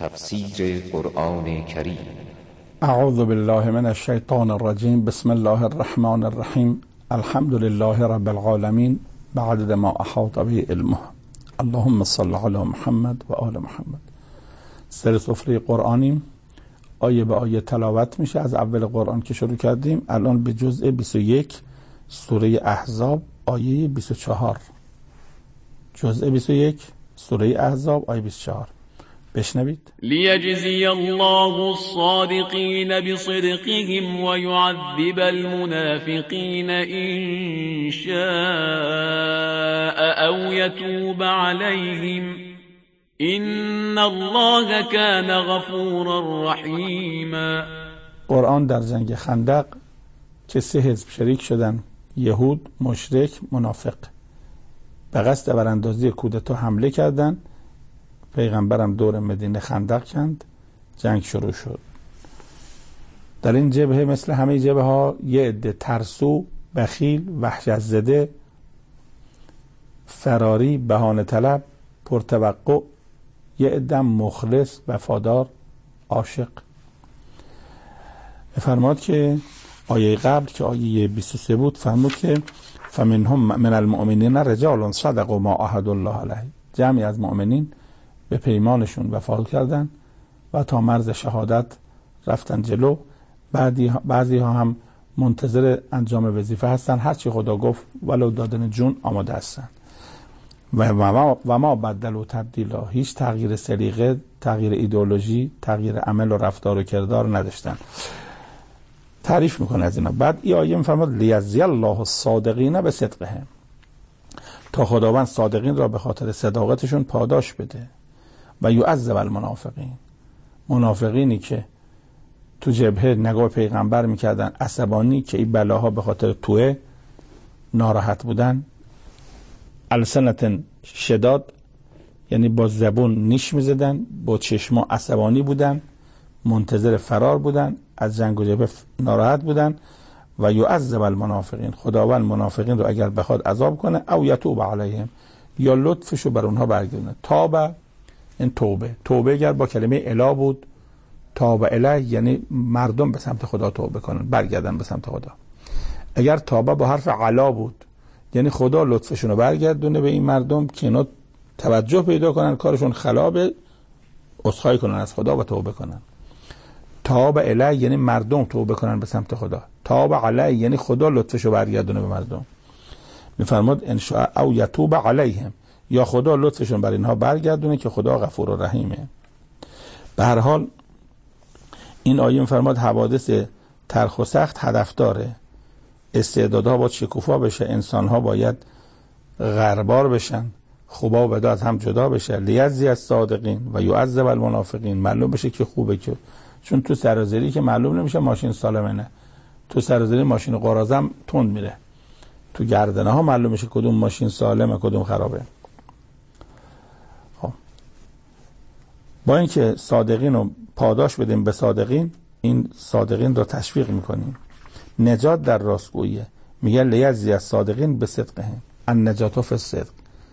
تفسیر قرآن کریم. اعوذ بالله من الشیطان الرجیم. بسم الله الرحمن الرحیم. الحمد لله رب العالمین بعدد ما احاط به علمه. اللهم صل علی محمد و آل محمد. سر سفره قرآنیم، آیه به آیه تلاوت میشه. از اول قرآن که شروع کردیم الان به جزء 21 سوره احزاب آیه 24. جزء 21 سوره احزاب آیه 24. بشنوید. لیجزی الله الصادقین بصدقهم و یعذب المنافقین ان شاء او یتوب علیهم ان الله کان غفورا رحیما. قرآن در جنگ خندق که 3 حزب شریک شدن، یهود، مشرک، منافق، به قصد براندازی کودتا حمله کردن. پیغمبرم دور مدینه خندق کند، جنگ شروع شد. در این جبهه مثل همه جبهه ها یه عده ترسو، بخیل، وحشت زده، فراری، بهانه طلب، پرتوقع، یه عده مخلص، وفادار، عاشق. فرمود که آیه قبل که آیه 23 بود فرمود که فمنهم من المؤمنین رجال صدقوا ما عهد الله علیه. جمعی از مؤمنین به پیمانشون وفا کردن و تا مرز شهادت رفتن جلو. بعضی ها هم منتظر انجام وظیفه هستن، هرچی خدا گفت ولو دادن جون آماده هستن. و ما بدلوا تبدیلا، هیچ تغییر سلیقه، تغییر ایدئولوژی، تغییر عمل و رفتار و کردار نداشتن. تعریف میکنه از اینا. بعد این آیه میفرماد لیجزی الله الصادقین بصدقهم، تا خداوند صادقین را به خاطر صداقتشون پاداش بده. و یعذب المنافقین، منافقینی که تو جبهه نگاه پیغمبر میکردن، عصبانی که این بلاها به خاطر توه ناراحت بودن، السنة شداد یعنی با زبون نیش میزدن، با چشما عصبانی بودن، منتظر فرار بودن، از جنگ و جبهه ناراحت بودن. و یعذب المنافقین، خداوند منافقین رو اگر بخواد عذاب کنه، او یتوب علیهم، یا لطفشو بر اونها برگردونه. تابه این توبه اگر با کلمه اله بود، تابه اله یعنی مردم به سمت خدا توبه کنن، برگردن به سمت خدا. اگر تابه با حرف علا بود یعنی خدا لطفشون رو برگردونه به این مردم که اینا توجه پیدا کنن، کارشون خلابه، عذرخواهی کنن از خدا و توبه کنن. تابه اله یعنی مردم توبه کنن به سمت خدا. تابه علیه یعنی خدا لطفشو برگردونه به مردم. میفرماد ان شاء او یتوب علیهم، یا خدا لطفشون بر اینها برگردونه که خدا غفور و رحیمه. به هر حال این آیه میفرماد حوادث تلخ و سخت هدف داره. استعدادها باید شکوفا بشه، انسانها باید غربار بشن، خوبا و بدا از هم جدا بشه. لیجزی الصادقین و یعذب المنافقین، معلوم بشه که خوبه، که چون تو سرازیری که معلوم نمیشه ماشین سالمه، نه تو سرازیری ماشین قراضه تند میره، تو گردنه ها معلوم میشه کدوم ماشین سالمه کدوم خرابه. خب با اینکه صادقین رو پاداش بدیم به صادقین، این صادقین رو تشویق میکنیم. نجات در راستگویی، میگه لیجزی الصادقین بصدقهم، النجات فی الصدق.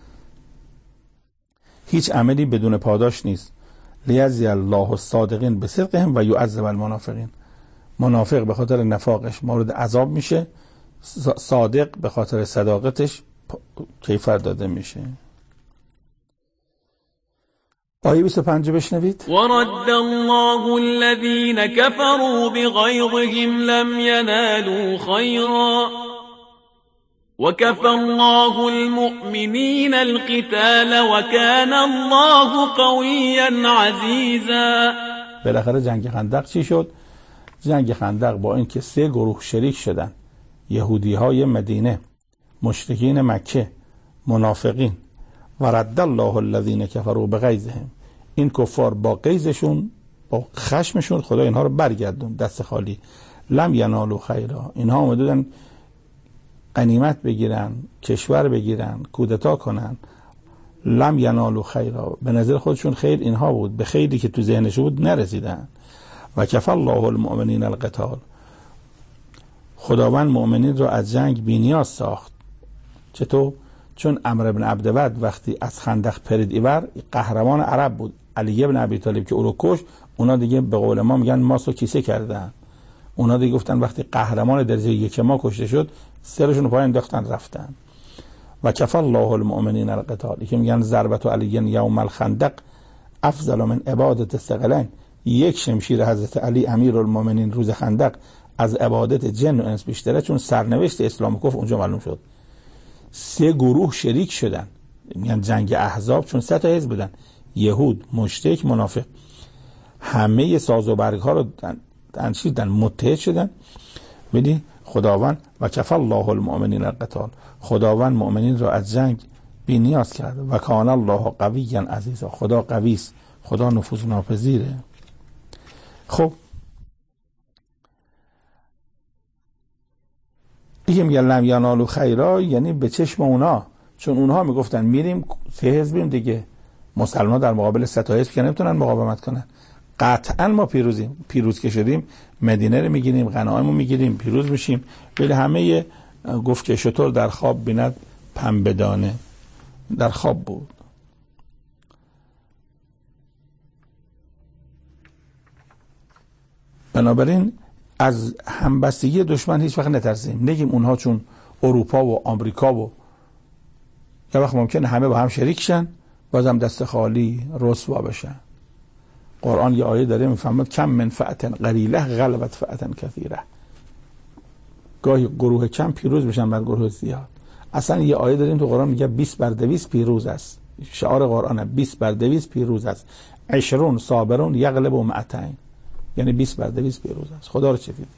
هیچ عملی بدون پاداش نیست. لیجزی الله الصادقین بصدقهم و یعذب المنافقین. منافق به خاطر نفاقش مورد عذاب میشه، صادق به خاطر صداقتش کیفر داده میشه. آیه 25 بشنوید. ورد الله الذين كفروا بغيظهم لم ينالوا خيرا وكفى الله المؤمنين القتال وكان الله قويا عزيزا. بالاخره جنگ خندق چی شد؟ جنگ خندق با اینکه 3 گروه شریک شدن، یهودی های مدینه، مشرکین مکه، منافقین، و رد الله الذین کفروا بغیظهم، این کفار با غیظشون، با خشمشون خدا اینها رو برگردون دست خالی. لم ینالوا خیرا، اینها اومدن غنیمت بگیرن، کشور بگیرن، کودتا کنن. لم ینالوا خیرا، به نظر خودشون خیر اینها بود، به خیری که تو ذهنش بود نرسیدن. و کفى الله المؤمنین القتال، خداوند مؤمنین رو از جنگ بی‌نیاز ساخت. چطور؟ چون عمرو بن عبدود وقتی از خندق پرید ایور، قهرمان عرب بود، علی ابن ابی طالب که او رو کش، اونا دیگه به قول ما میگن ماسو کیسه کردن. اونا دیگه گفتن وقتی قهرمان درجه یک ما کشته شد، سرشون رو پای انداختن رفتن. و کفى الله المؤمنین القتال، که میگن ضربت علی یوم الخندق افضل من عبادت الثقلین. یک شمشیر حضرت علی امیرالمومنین روز خندق از عبادت جن و انس بیشتره، چون سرنوشت اسلام و کفر اونجا معلوم شد. 3 گروه شریک شدن، میگن جنگ احزاب، چون 3 تا حزب بودن، یهود، مشرک، منافق. همه ساز و برگ ها رو انشیدن، متحد شدن. ببین خداوند و کفى الله المؤمنین القتال، خداوند مؤمنین را از جنگ بی نیاز کرد. و کان الله قویا عزیزا، خدا قوی است، خدا نفوذ ناپذیره. خب دیگه میگن لم ینالوا خیرا، یعنی به چشم اونا، چون اونها میگفتن میریم 3 حزبیم دیگه، مسلمان در مقابل 3 تا حزب که نمیتونن مقاومت کنن، قطعا ما پیروز که شدیم مدینه رو میگیریم، غنایم رو میگیریم، پیروز میشیم. ولی همه گفت که شطور در خواب بیند پنبه دانه، در خواب بود. بنابراین از همبستگی دشمن هیچ وقت نترسیم، نگیم اونها چون اروپا و آمریکا و یه وقت ممکنه همه با هم شریک شن، بازم دست خالی رسوا بشن. قرآن یه آیه داره میفهمد کم من فئة قلیله غلبت فئة کثیره، گاهی گروه کم پیروز میشن بر گروه زیاد. اصلا یه آیه داریم تو قرآن میگه 20 بر 200 پیروز است، شعار قرآنه 20 بر 200 پیروز است، 20 صابرون یغلب 200، یعنی 20 بر 200 پیروز است. خدا رو چه دیدی؟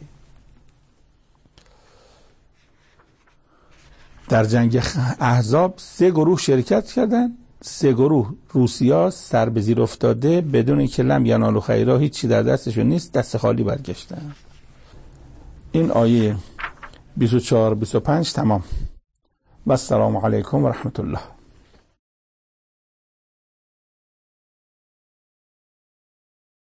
در جنگ احزاب 3 گروه شرکت کردن، 3 گروه روسیا سر به زیر افتاده، بدون اینکه لم ینالوا خیرا، هیچی در دستشون نیست، دست خالی برگشتن. این آیه 24 25 تمام. و السلام علیکم و رحمت الله.